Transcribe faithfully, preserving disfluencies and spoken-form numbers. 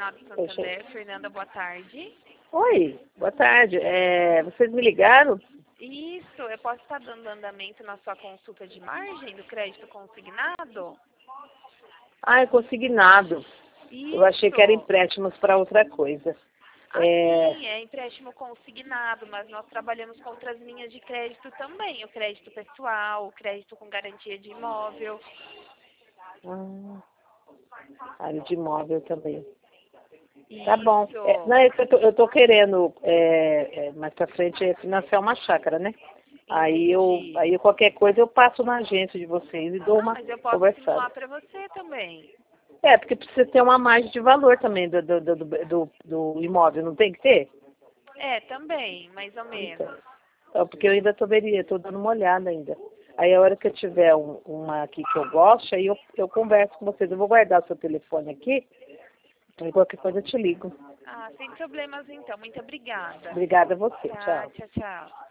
Final do Poxa. Santander. Fernanda, boa tarde. Oi, boa tarde. É, vocês me ligaram? Isso, eu posso estar dando andamento na sua consulta de margem do crédito consignado? Ah, é consignado. Isso. Eu achei que era empréstimos para outra coisa. Ah, É, sim, é empréstimo consignado, mas nós trabalhamos com outras linhas de crédito também. O crédito pessoal, o crédito com garantia de imóvel. ah, área de imóvel também. Isso. Tá bom. É, não, é que eu tô, eu tô querendo, é, é, mais pra frente, é financiar uma chácara, né? Aí eu, Entendi. aí qualquer coisa eu passo na agência de vocês e dou Ah, uma mas eu posso conversada. simular para você também. É, porque precisa ter uma margem de valor também do, do, do, do, do imóvel, não tem que ter? É, também, mais ou menos. Então, então, porque eu ainda tô veria, estou dando uma olhada ainda. Aí a hora que eu tiver um, uma aqui que eu gosto, aí eu, eu converso com vocês. Eu vou guardar o seu telefone aqui, e qualquer coisa eu te ligo. Ah, sem problemas então. Muito obrigada. Obrigada a você. Tá, Tchau. tchau, tchau.